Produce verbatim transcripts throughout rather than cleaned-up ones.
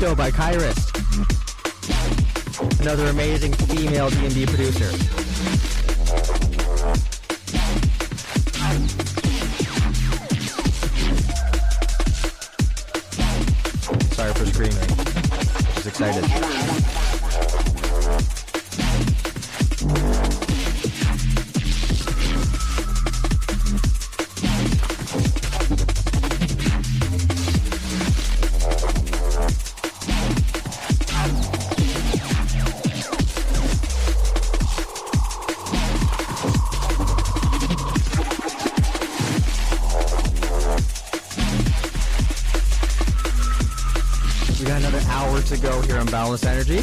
Crypto by Kyrist. Another amazing female D and D producer. Sorry for screaming. Just excited. To go here on Boundless Energy.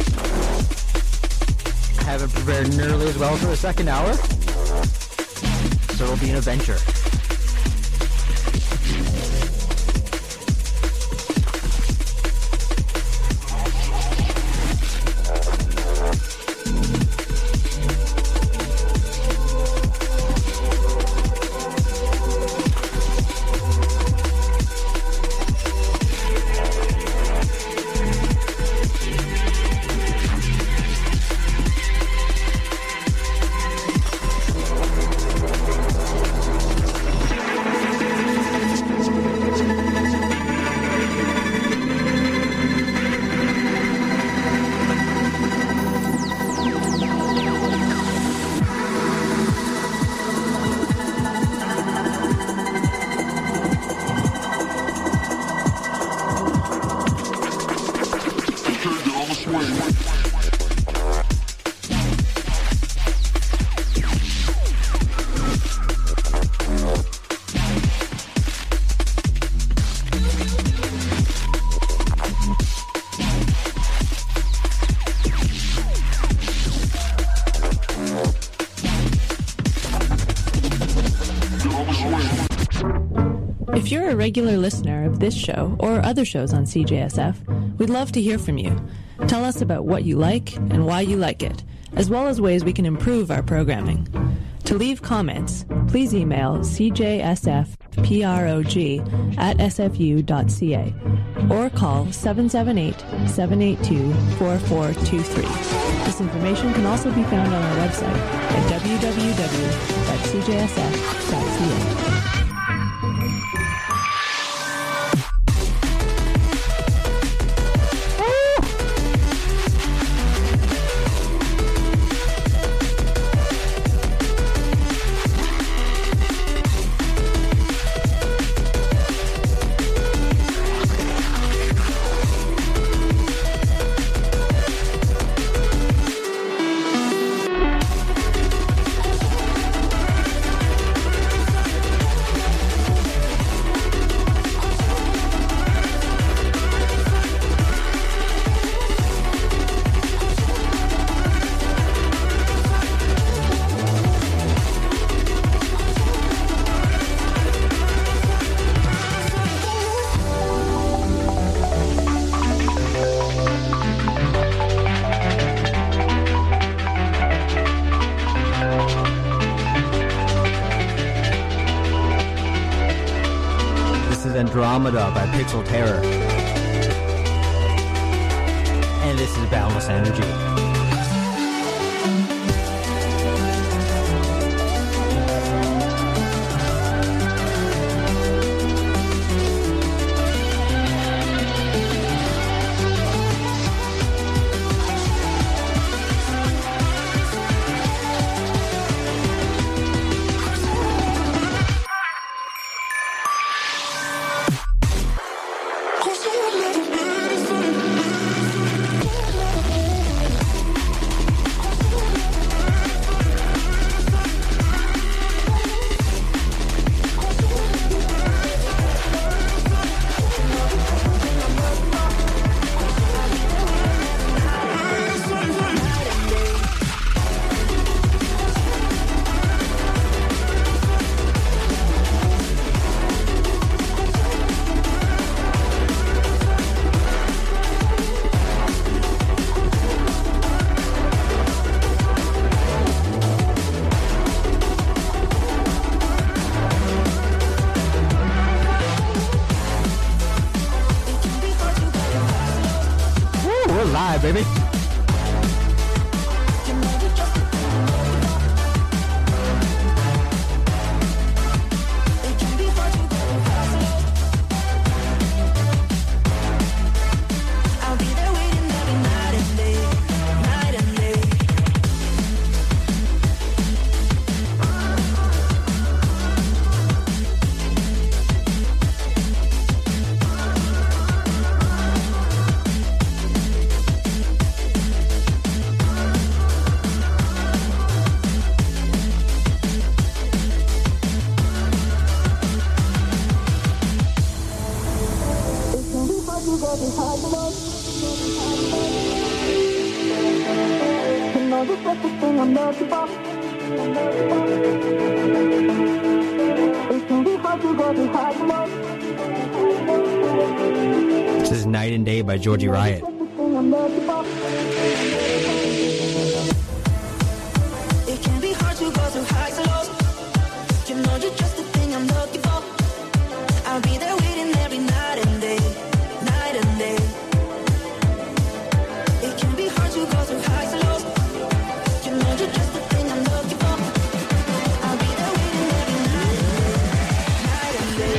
I haven't prepared nearly as well for the second hour, so it'll be an adventure. If you're a regular listener of this show or other shows on C J S F, we'd love to hear from you. Tell us about what you like and why you like it, as well as ways we can improve our programming. To leave comments, please email c j s f prog at s f u dot c a or call seven seven eight, seven eight two, four four two three. This information can also be found on our website at w w w dot c j s f dot c a. Andromeda by Pixel Terror. And this is Boundless Energy. vibe, baby. This is Night and Day by Georgie Riot. It can be hard to go through highs and lows. You know you're just the thing I'm looking for. I'll be there waiting every night and day, night and day. It can be hard to go through highs and lows. You know you're just the thing I'm looking for. I'll be there waiting every night and day, night and day.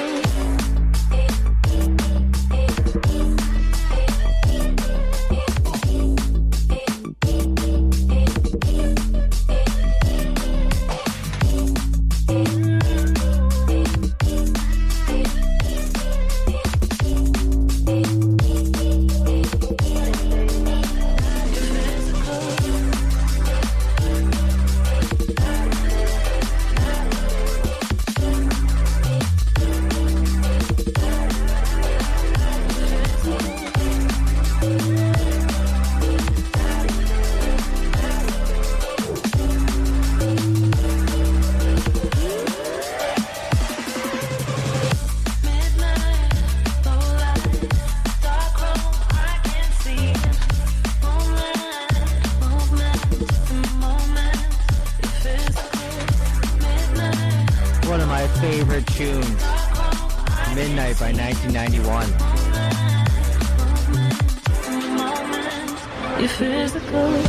One of my favorite tunes, Midnight by nineteen ninety-one. You're physical.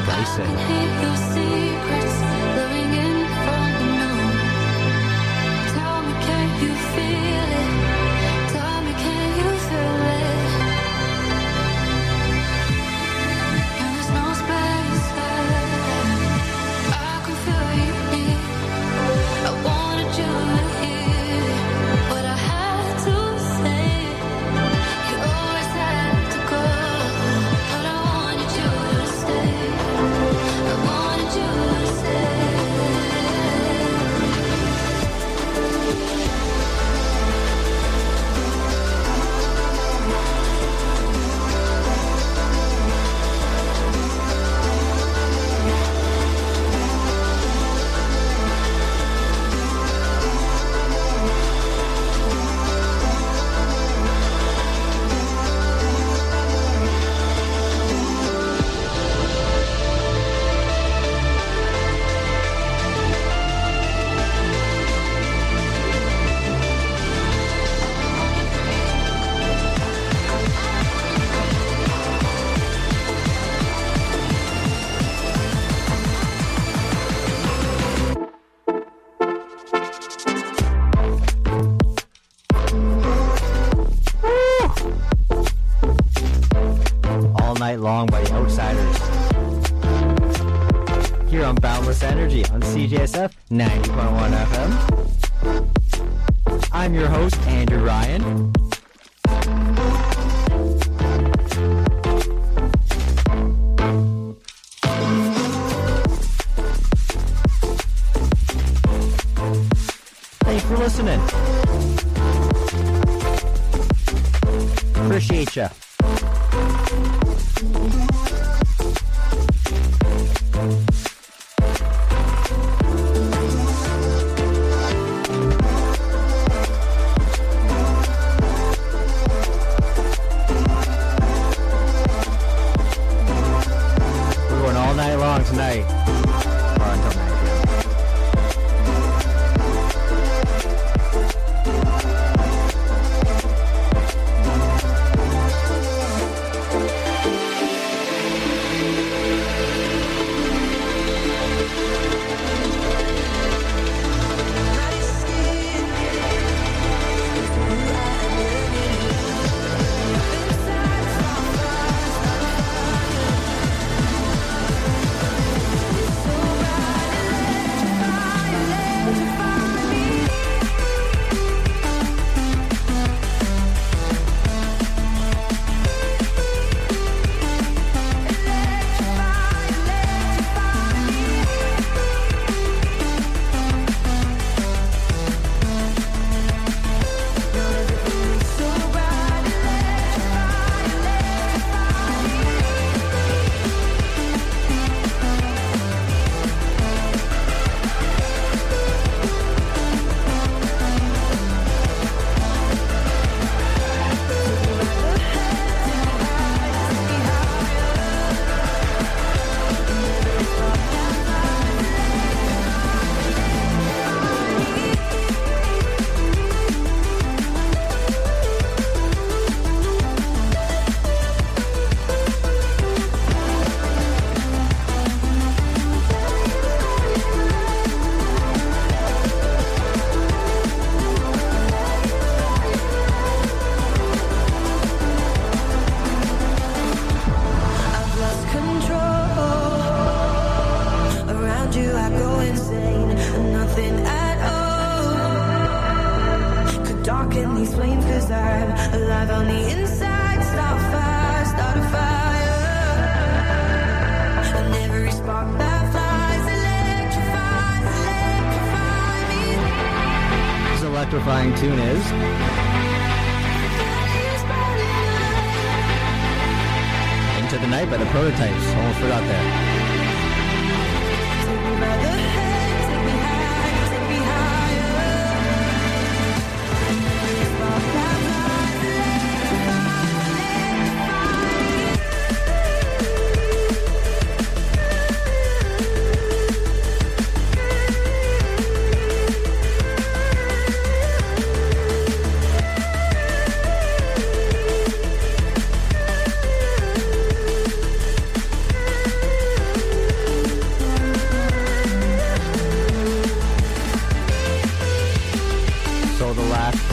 Bryson. Long by the Outsiders here on Boundless Energy on C J S F ninety point one F M. I'm your host, Andrew Ryan. Thanks for listening. Appreciate ya. Tonight, or until nine p m Electrifying tune is Into the Night by the Prototypes. Almost forgot that.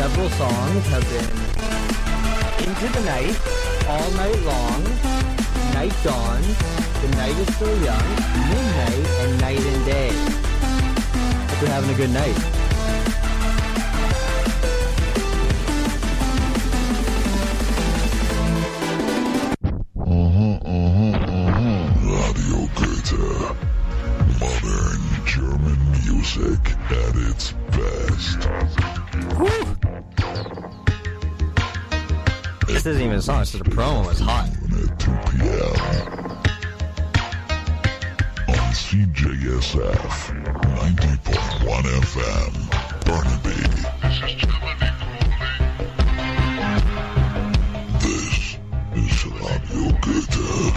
several songs have been Into the Night, All Night Long, Night Dawn, The Night is Still Young, Midnight, and Night and Day. Hope you're having a good night. Radio Goethe. Modern German music at its best. Woo! This isn't even a song, it's just a promo. It's hot. At two p.m. on C J S F ninety point one F M, Burnaby. This is Radio Goethe.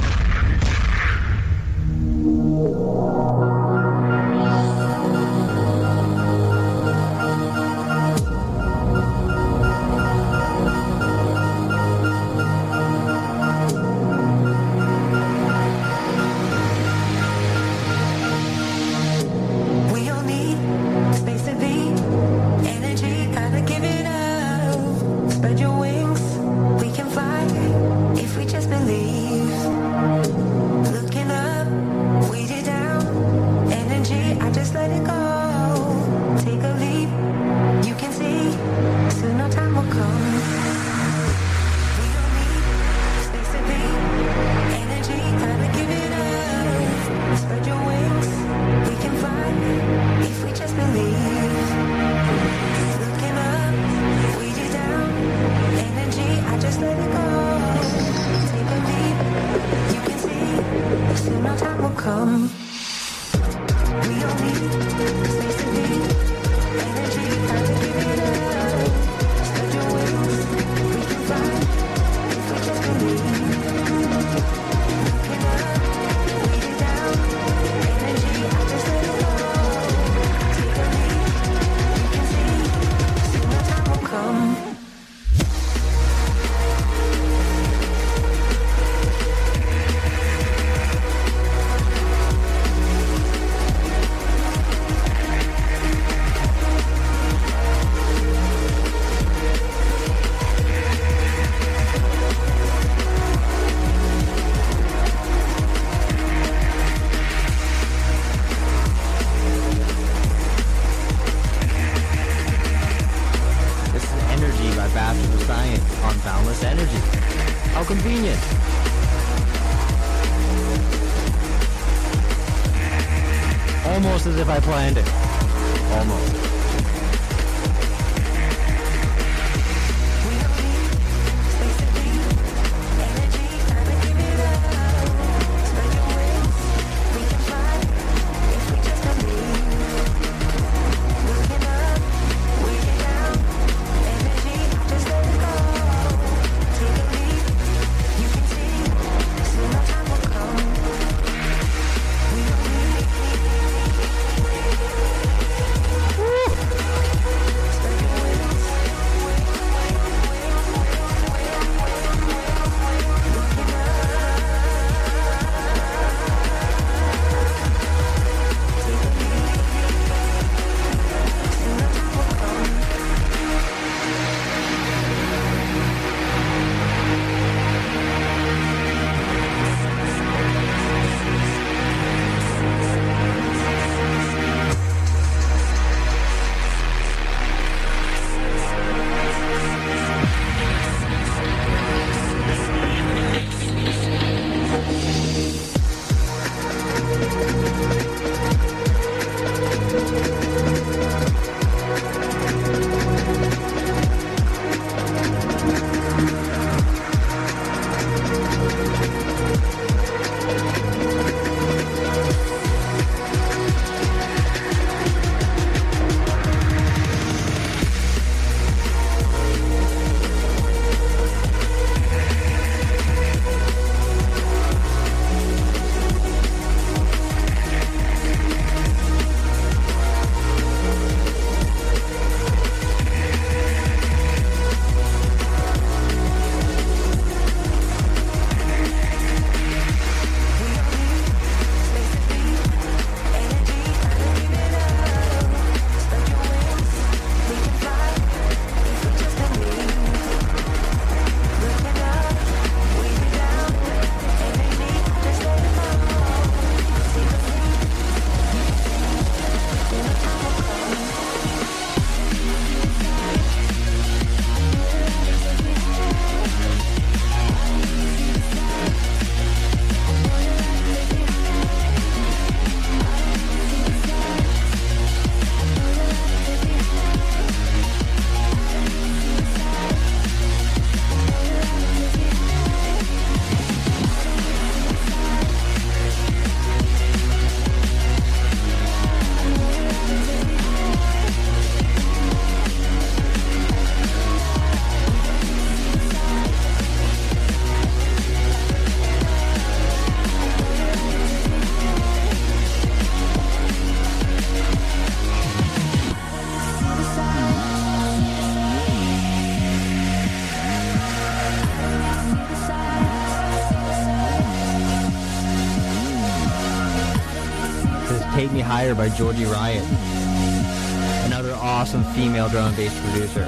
We all need space to be, energy, gotta give it up. Spread your wings, we can fly if we just believe. Looking up, we did down, energy, I just let it go. Take a leap, you can see, soon our time will come. We all need space to be, energy, gotta give it up. Spread your wings, we can fly if we just believe. Looking up, we did down, energy, I just let it go. Take a leap, you can see, soon our time will come. We all need space to be, energy, gotta give it up. Spread your wings, we can fly if we just believe. Looking up, we did down, energy, I just let it go. Take a leap, you can see, soon our time will come. This is Energy by Bachelor of Science on Boundless Energy. How convenient. Almost as if I planned it. Almost. We all need space to be, energy, gotta give it up. Spread your wings, we can fly if we just believe. Looking up, we get down, energy, just let it go. Take a leap, you can see, soon our time will come. We all need. Woo! Fire by Georgie Riot. Another awesome female drum and bass producer.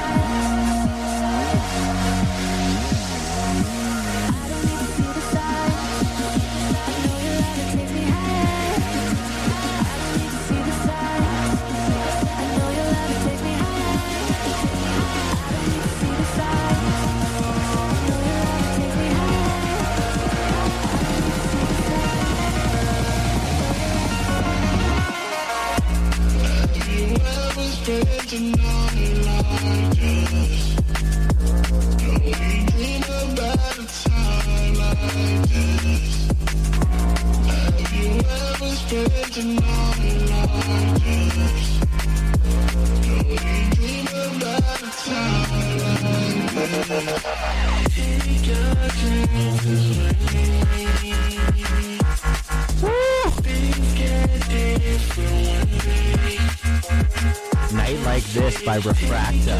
Night Like This by Refracta.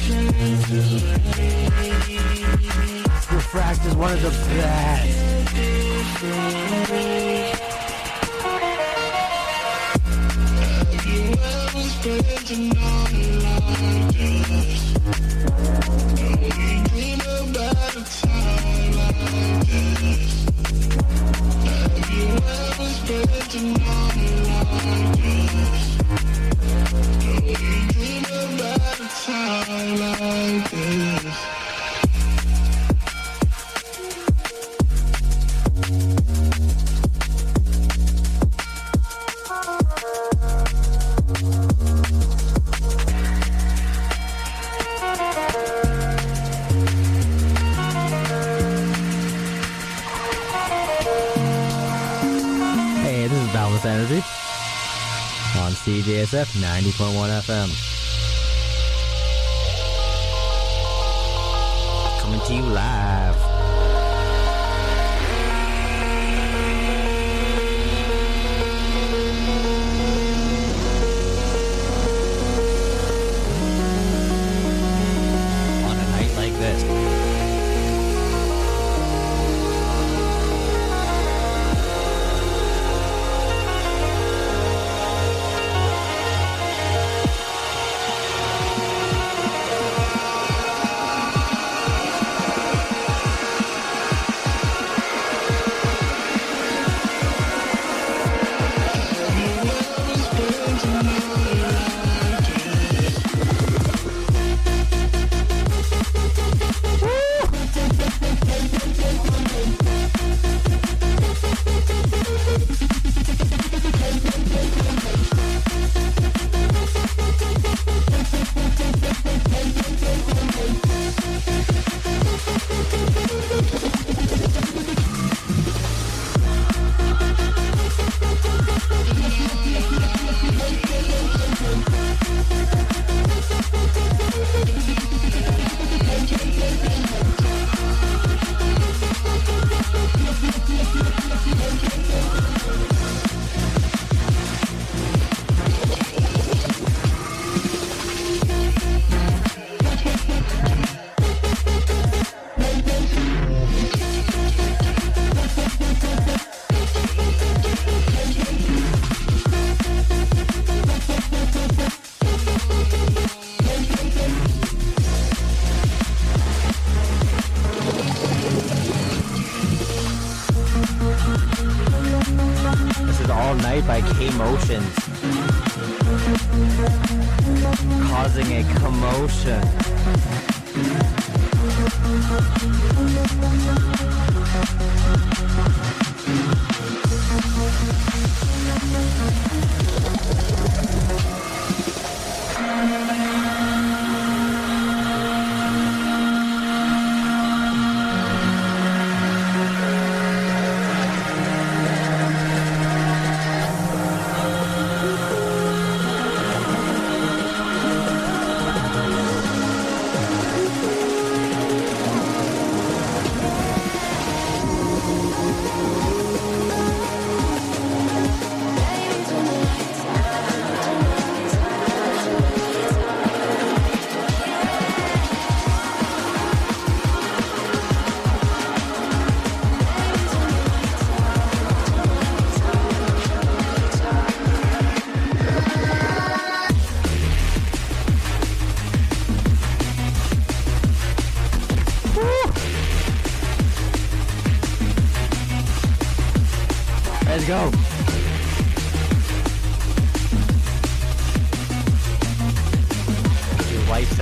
Refracta is one of the best. Have you ever spent a night like this? Don't we dream about a time like this? Have you ever spent a night like this? Don't we dream about a time like this? Hey, this is Boundless Energy on C J S F ninety point one F M. Coming to you live. On a night like this. By K-Motions, causing a commotion.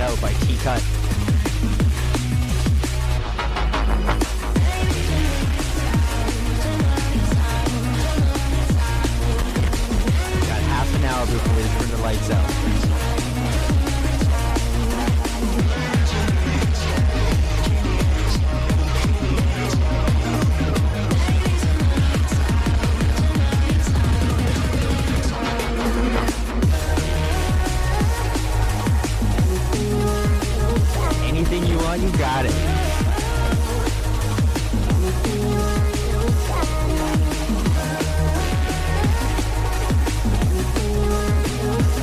Out by T-Cut. Got half an hour before we turn the lights out. Anything you want, you got it.